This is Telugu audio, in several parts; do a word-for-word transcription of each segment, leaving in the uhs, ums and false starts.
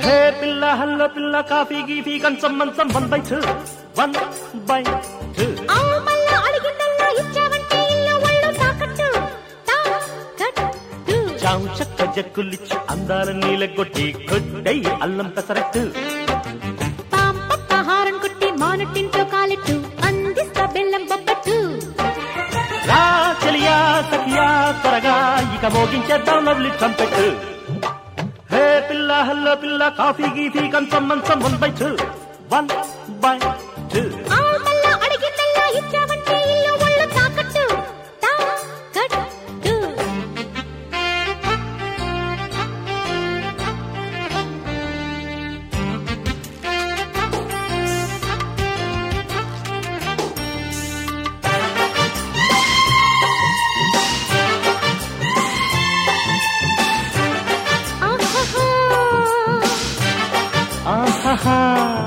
హే పిల్ల హల్లో పిల్ల కాఫీ గీఫీ కంచం మంచం one by two one by two చావు చక్క జక్కులిచ్చి అందాల నీలగొట్టి కొట్టై అల్లం పెసరట్టు హారం కొట్టి మానటింటో కాలెట్టు అందిస్తా బెల్లం బొబ్బట్టు రా చలియా సఖియా త్వరగా ఇక మోగించేద్దాం లవ్లీ ట్రంపెట్టు హే పిల్ల హల్లో పిల్ల కాఫీ గీఫీ కంచం మంచం one by two one by two ఆహా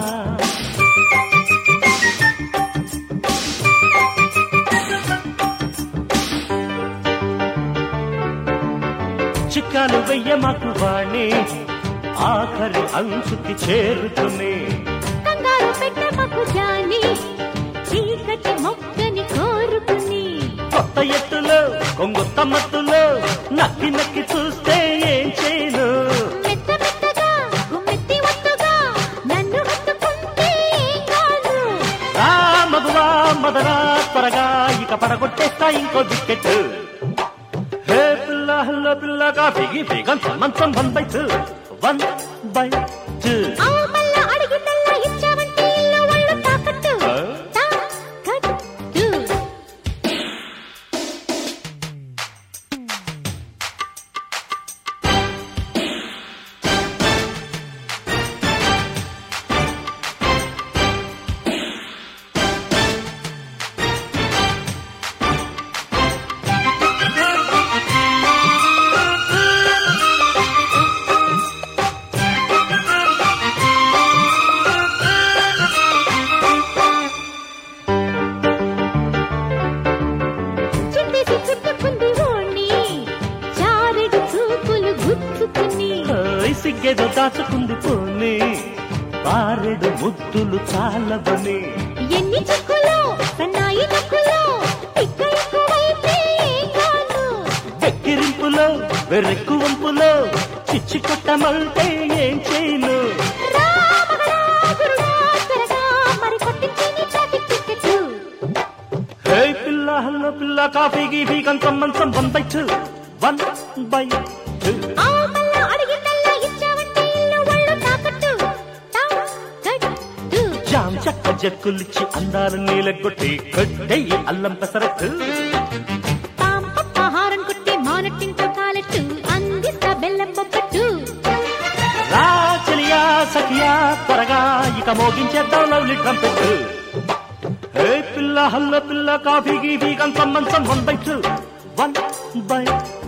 చిక్కాలు వెయ్య మాకు వాణి ఆఖరి అంచుకి చేరుకుని కంగారు పెట్ట మాకు జాని చీకటి మొక్కని కోరుకుని కొత్త ఎత్తులో కొంగొత్త మత్తులో నక్కి నక్కి చూస్తే ఏం చేయను మెత్త మెత్తగా గుమ్మెత్తి ఒత్తుగా నన్ను హత్తుకుంటే ఏం కాదు రా మధువా మదరా త్వరగా ఇక పడగొట్టేస్తా ఇంకో వికెట్ హే పిల్ల హల్లో పిల్ల కాఫీ గీఫీ కంచం మంచం one by two one by two ఆ మల్ల అడిగిందల్లా ఇచ్చావంటే ఇల్లు ఒళ్ళు తాకట్టు తాకట్టు సిగ్గేదో దాచుకుంది పోనీ బారెడు ముద్దులు చాలవని ఎన్ని చెక్కులో సన్నాయి నక్కులో ఇక్క ఎక్కువైతే ఏం కాదు వెక్కిరింపులో వెర్రెక్కు వంపులో చిచ్చి కొట్టమంటే ఏం చేయను హే పిల్ల హల్లో పిల్ల కాఫీ గీఫీ కంచం మంచం one by two one by two జామ్ చక్క జక్కులిచ్చి అందాల నీలగొట్టి కొట్టెయ్యి అల్లం పెసరట్టు హారం కొట్టి మానట్టింటో కాలెట్టు అందిస్తా బెల్లం బొబ్బట్టు రా చలియా సఖియా త్వరగా ఇక మోగించేద్దాం లవ్లీ ట్రంపెట్టు హే పిల్ల హల్లో పిల్ల కాఫీ గీఫీ కంచం మంచం one by two one by